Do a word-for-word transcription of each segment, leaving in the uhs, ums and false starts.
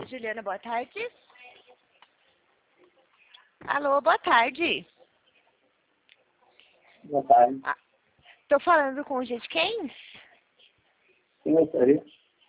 Juliana, boa tarde. Alô, boa tarde. Boa tarde. Ah, tô falando com o gente quem? Quem gostaria?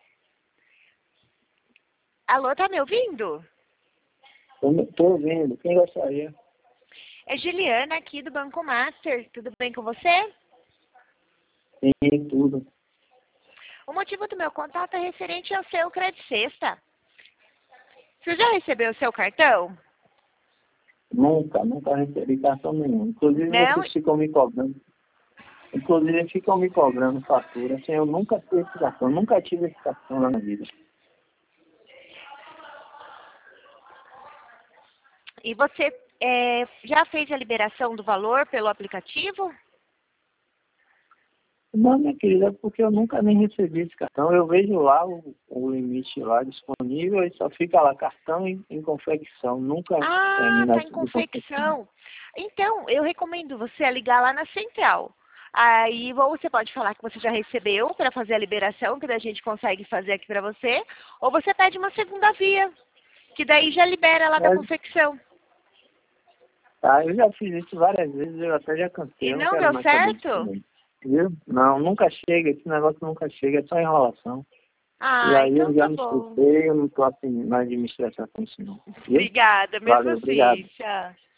Alô, tá me ouvindo? Estou ouvindo. Quem gostaria? É Juliana aqui do Banco Master. Tudo bem com você? Sim, tudo. O motivo do meu contato é referente ao seu Credit Sexta. Você já recebeu o seu cartão? Nunca, nunca recebi cartão nenhum. Inclusive, Não? vocês ficam me cobrando. Inclusive, ficam me cobrando fatura. Assim, eu nunca tive esse cartão. Nunca tive esse cartão na minha vida. E você é, já fez a liberação do valor pelo aplicativo? Não, minha querida, é porque eu nunca nem recebi esse cartão. Eu vejo lá o, o limite lá disponível e só fica lá cartão em, em confecção. Nunca Ah, termina tá em de confecção. confecção. Então, eu recomendo você a ligar lá na central. Aí, ou você pode falar que você já recebeu para fazer a liberação, que daí a gente consegue fazer aqui para você, ou você pede uma segunda via, que daí já libera lá da Mas, confecção. tá, eu já fiz isso várias vezes, eu até já cansei. E Eu não não quero deu mais saber disso certo? também. Viu? Não, nunca chega, esse negócio nunca chega, é só enrolação. E Ah, aí eu então já tá me bom. estressei, eu não tô assim mais de me estressar com isso não. Viu? Obrigada, mesmo Valeu, obrigado. assim. Tchau.